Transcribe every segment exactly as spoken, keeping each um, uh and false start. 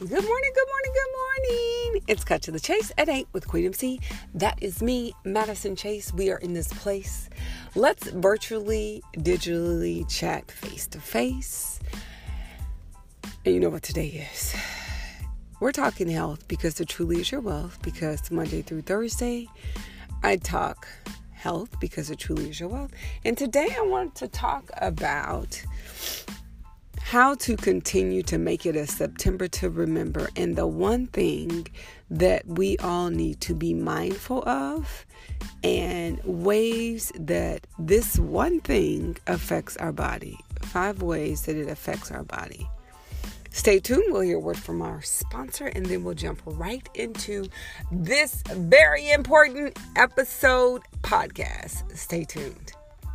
Good morning, good morning, good morning. It's Cut to the Chase at eight with Queen M C. That is me, Madison Chase. We are in this place. Let's virtually, digitally chat face to face. And you know what today is. We're talking health because it truly is your wealth. Because Monday through Thursday, I talk health because it truly is your wealth. And today I want to talk about how to continue to make it a September to remember, and the one thing that we all need to be mindful of, and ways that this one thing affects our body. Five ways that it affects our body. Stay tuned. We'll hear a word from our sponsor, and then we'll jump right into this very important episode podcast. Stay tuned.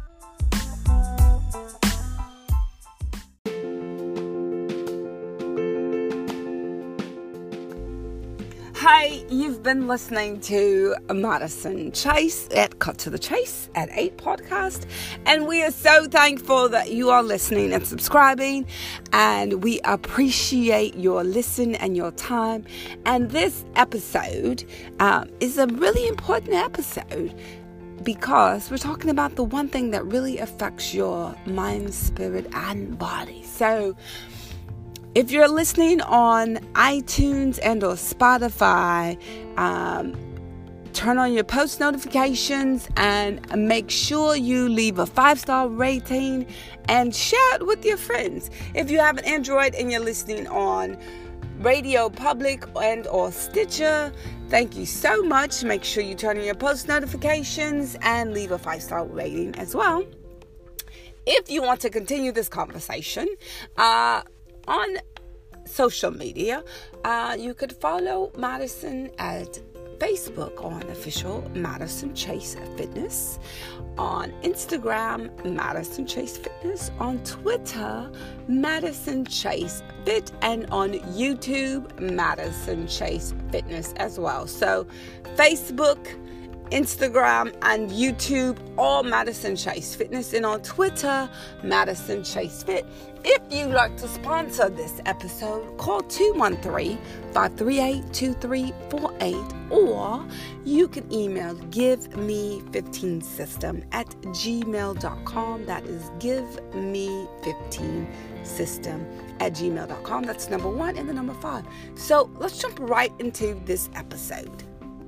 Hi, you've been listening to Madison Chase at Cut to the Chase at eight podcast, and we are so thankful that you are listening and subscribing, and we appreciate your listen and your time. And this episode um, is a really important episode because we're talking about the one thing that really affects your mind, spirit, and body. So if you're listening on iTunes and or Spotify, um, turn on your post notifications and make sure you leave a five-star rating and share it with your friends. If you have an Android and you're listening on Radio Public and or Stitcher, thank you so much. Make sure you turn on your post notifications and leave a five-star rating as well. If you want to continue this conversation, uh, on social media, uh, you could follow Madison at Facebook on official Madison Chase Fitness, on Instagram Madison Chase Fitness, on Twitter Madison Chase Fit, and on YouTube Madison Chase Fitness as well. So Facebook, Instagram, and YouTube, all Madison Chase Fitness, and on Twitter, Madison Chase Fit. If you'd like to sponsor this episode, call two one three, five three eight, two three four eight, or you can email give me fifteen system at gmail dot com. That is give me fifteen system at gmail dot com. That's number one and the number five. So let's jump right into this episode.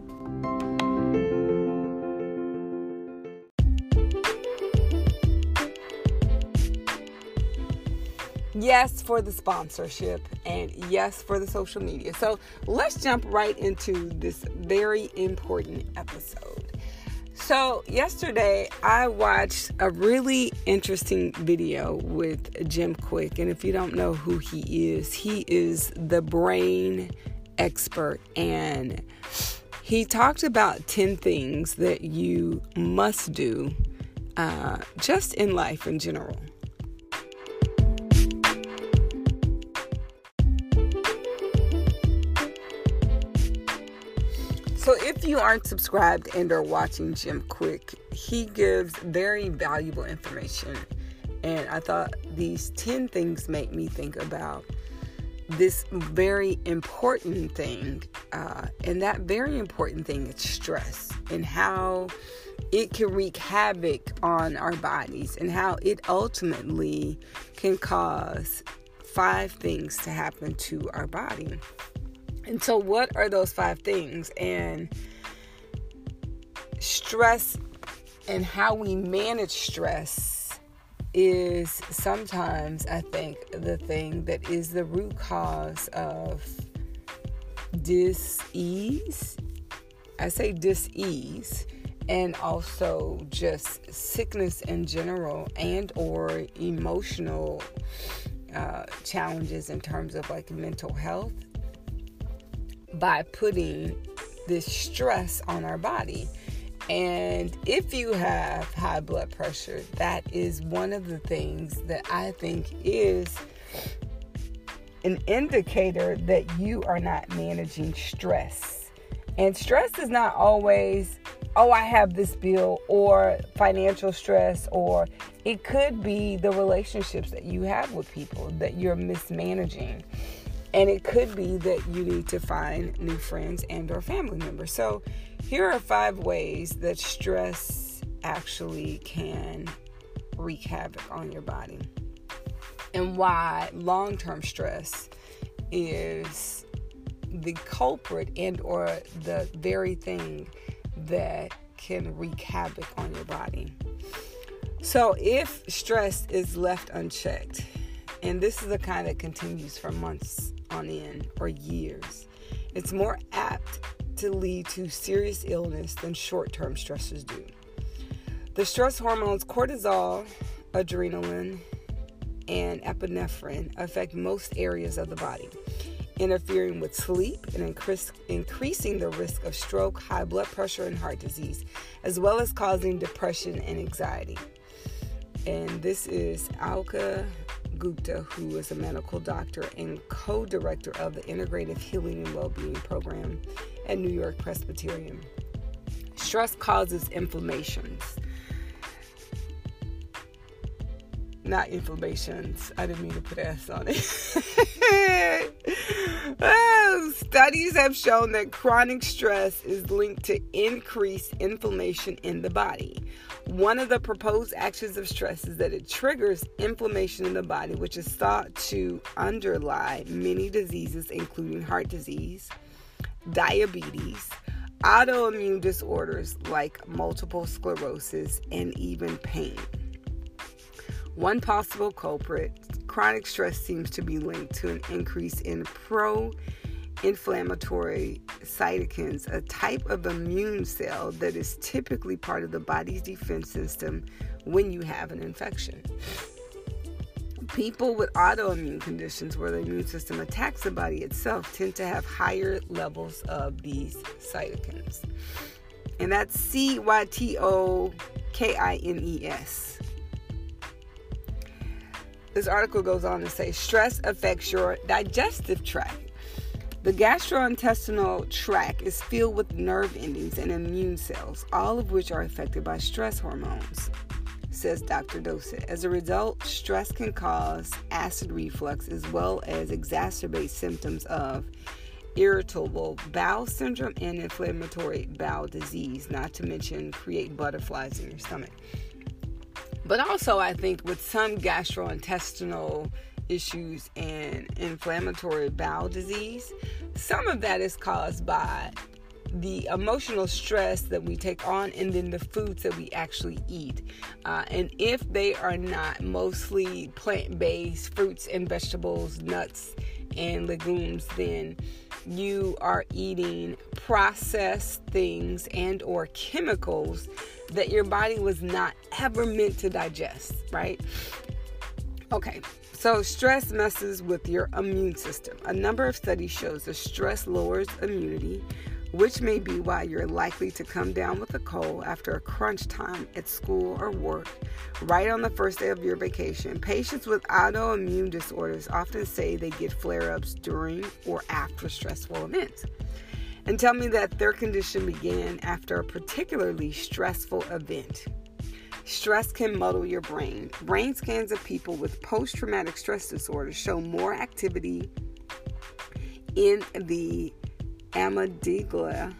Yes, for the sponsorship, and yes, for the social media. So let's jump right into this very important episode. So yesterday, I watched a really interesting video with Jim Kwik. And if you don't know who he is, he is the brain expert. And he talked about ten things that you must do uh, just in life in general. So if you aren't subscribed and are watching Jim Kwik, he gives very valuable information. And I thought these ten things make me think about this very important thing. Uh, and that very important thing is stress, and how it can wreak havoc on our bodies, and how it ultimately can cause five things to happen to our body. And so what are those five things? And stress and how we manage stress is sometimes, I think, the thing that is the root cause of dis-ease. I say dis-ease, and also just sickness in general, and or emotional uh, challenges in terms of like mental health, by putting this stress on our body. And if you have high blood pressure, that is one of the things that I think is an indicator that you are not managing stress. And stress is not always, oh, I have this bill, or financial stress, or it could be the relationships that you have with people that you're mismanaging. And it could be that you need to find new friends and or family members. So here are five ways that stress actually can wreak havoc on your body, and why long-term stress is the culprit and or the very thing that can wreak havoc on your body. So if stress is left unchecked, and this is the kind that continues for months on end or years, it's more apt to lead to serious illness than short-term stressors do. The stress hormones cortisol, adrenaline, and epinephrine affect most areas of the body, interfering with sleep and increase, increasing the risk of stroke, high blood pressure, and heart disease, as well as causing depression and anxiety. And this is Alka Gupta, who is a medical doctor and co-director of the Integrative Healing and Wellbeing Program at New York Presbyterian. Stress causes inflammations. Not inflammations. I didn't mean to put S on it. Oh, studies have shown that chronic stress is linked to increased inflammation in the body. One of the proposed actions of stress is that it triggers inflammation in the body, which is thought to underlie many diseases, including heart disease, diabetes, autoimmune disorders like multiple sclerosis, and even pain. One possible culprit, chronic stress seems to be linked to an increase in pro-inflammatory cytokines, a type of immune cell that is typically part of the body's defense system when you have an infection. People with autoimmune conditions where the immune system attacks the body itself tend to have higher levels of these cytokines. And that's C Y T O K I N E S. This article goes on to say, stress affects your digestive tract. The gastrointestinal tract is filled with nerve endings and immune cells, all of which are affected by stress hormones, says Doctor Dossett. As a result, stress can cause acid reflux as well as exacerbate symptoms of irritable bowel syndrome and inflammatory bowel disease, not to mention create butterflies in your stomach. But also, I think with some gastrointestinal issues and inflammatory bowel disease, some of that is caused by the emotional stress that we take on and then the foods that we actually eat. Uh, and if they are not mostly plant-based fruits and vegetables, nuts and legumes, then you are eating processed things and or chemicals that your body was not ever meant to digest, right? Okay, so stress messes with your immune system. A number of studies shows that stress lowers immunity, which may be why you're likely to come down with a cold after a crunch time at school or work, right on the first day of your vacation. Patients with autoimmune disorders often say they get flare-ups during or after stressful events, and tell me that their condition began after a particularly stressful event. Stress can muddle your brain. Brain scans of people with post-traumatic stress disorder show more activity in the amygdala,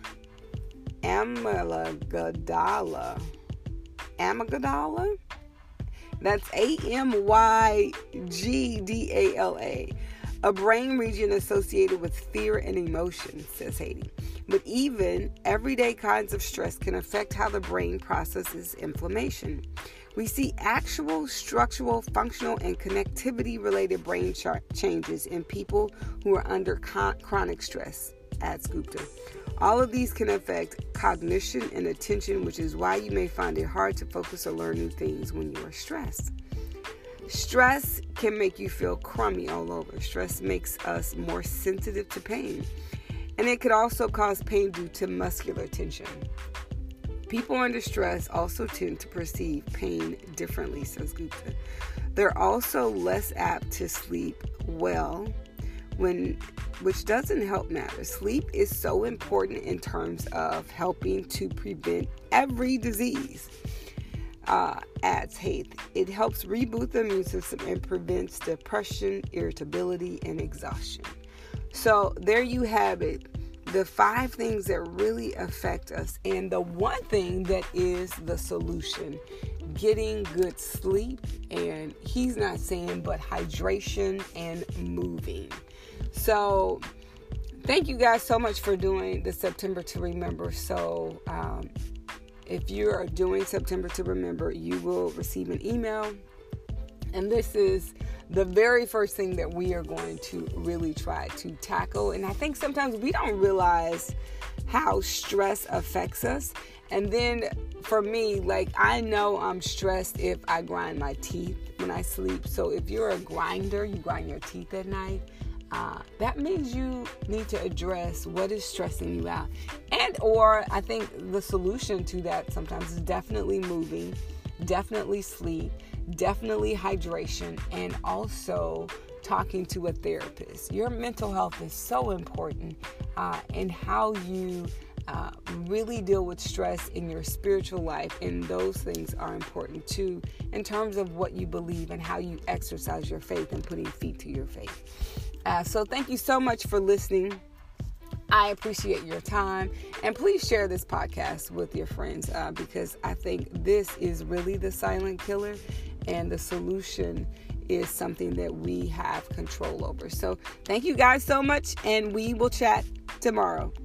amygdala, amygdala. That's A M Y G D A L A. A brain region associated with fear and emotion, says Haiti. But even everyday kinds of stress can affect how the brain processes inflammation. We see actual structural, functional, and connectivity-related brain ch- changes in people who are under con- chronic stress, adds Gupta. All of these can affect cognition and attention, which is why you may find it hard to focus or learn new things when you are stressed. Stress can make you feel crummy all over. Stress makes us more sensitive to pain. And it could also cause pain due to muscular tension. People under stress also tend to perceive pain differently, says Gupta. They're also less apt to sleep well, when, which doesn't help matters. Sleep is so important in terms of helping to prevent every disease. Uh, adds Haith. It helps reboot the immune system and prevents depression, irritability, and exhaustion. So there you have it. The five things that really affect us. And the one thing that is the solution, getting good sleep. And he's not saying, but hydration and moving. So thank you guys so much for doing the September to Remember. So um, if you are doing September to Remember, you will receive an email. And this is the very first thing that we are going to really try to tackle. And I think sometimes we don't realize how stress affects us. And then for me, like, I know I'm stressed if I grind my teeth when I sleep. So if you're a grinder, you grind your teeth at night, uh, that means you need to address what is stressing you out. And or I think the solution to that sometimes is definitely moving, definitely sleep, definitely hydration, and also talking to a therapist. Your mental health is so important, uh, and how you uh, really deal with stress in your spiritual life, and those things are important too in terms of what you believe and how you exercise your faith and putting feet to your faith. Uh, so thank you so much for listening. I appreciate your time, and please share this podcast with your friends uh, because I think this is really the silent killer, and the solution is something that we have control over. So thank you guys so much, and we will chat tomorrow.